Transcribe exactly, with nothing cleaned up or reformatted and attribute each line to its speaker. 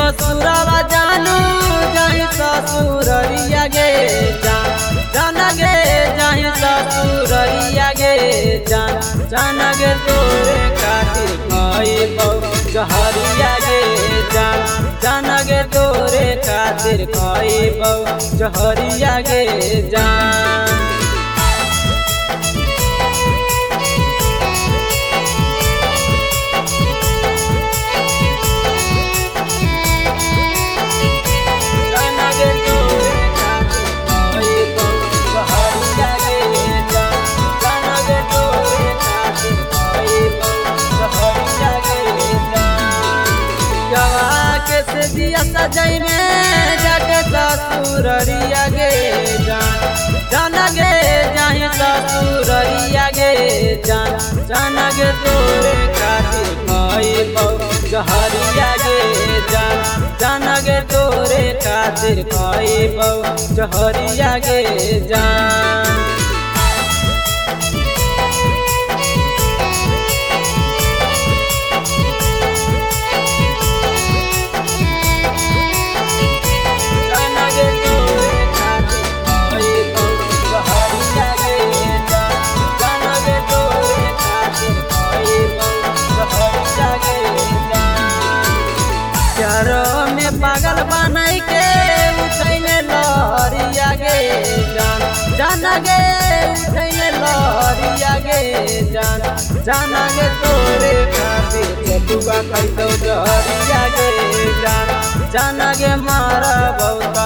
Speaker 1: ससुरवा जानू जाहि ससुररिया गे जान जान गे जाहि ससुररिया गे जान जान गे तोरे खातिर खइबौ जहरिया गे जान जान गे तोरे खातिर खइबौ जहरिया गे जान। से दिया सजाई में जाके ससुररिया गे जान जान गे जाहि ससुररिया गे जान जान गे तोरे खातिर खइबौ जहरिया गे जान जान गे तोरे खातिर खइबौ जहरिया गे जान। में पागल बनाई के उठैले लहरिया गे जान जान गे उठैले लहरिया गे जान जान गे तोरे खातिर चटुआ खइतौ जहरिया गे जान जान गे मारा बहुत